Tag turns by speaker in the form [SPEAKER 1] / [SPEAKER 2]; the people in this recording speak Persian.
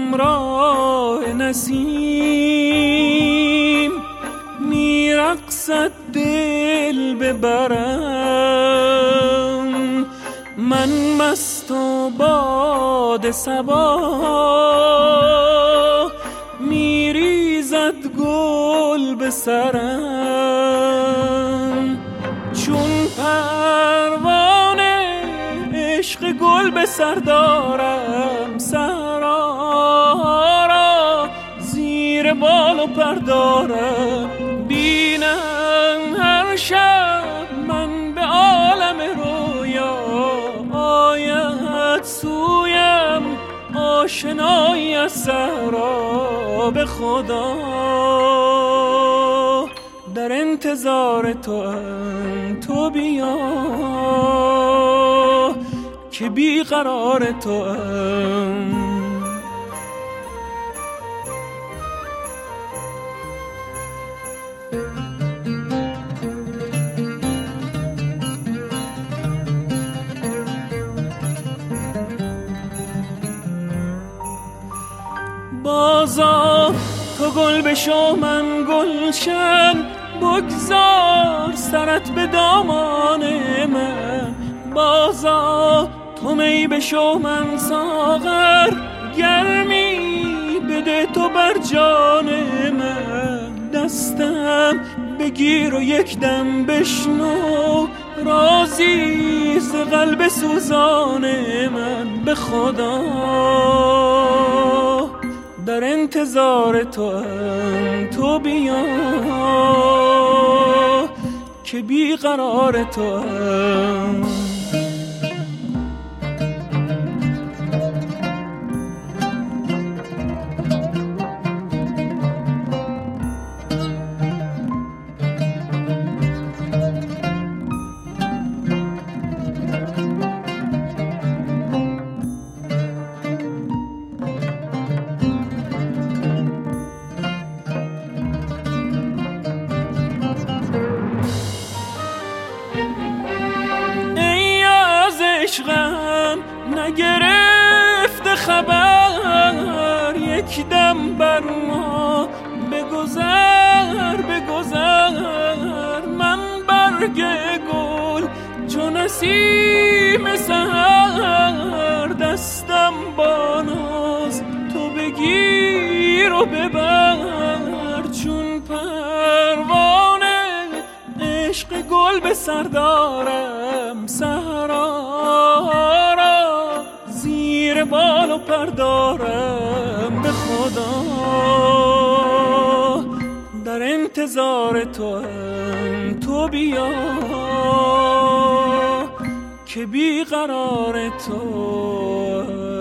[SPEAKER 1] همراه نسیم میرقصد دل ببرم، من مست و باد صبا میریزد گل به سرم، چون پروانه عشق گل به سر دارم، صحرا را زیر بال و پر دارم، بینم هر شب من به عالم رویا آید سویم آشنایی از صحرا. به خدا در انتظار توام، تو بیا که بیقرار توام. بازا تو گل بشو من گلشن، بگذار سرت به دامان من، بازا تو می بشو من ساغر، گرمی بده تو بر جان من، دستم بگیر و یک دم بشنو رازی ز قلب سوزان من. به خدا در انتظار توام، تو بیا که بیقرار توام. عشقم نگرفت خبر، یک دم بر ما بگذر بگذر، من برگ گل چون نسیم سحر، دستم با ناز تو بگیر و ببر، چون پروانه عشق گل به سر دارم، صحرا را زیر بال و پر دارم. به خدا در انتظار توام، تو بیا که بیقرار تو.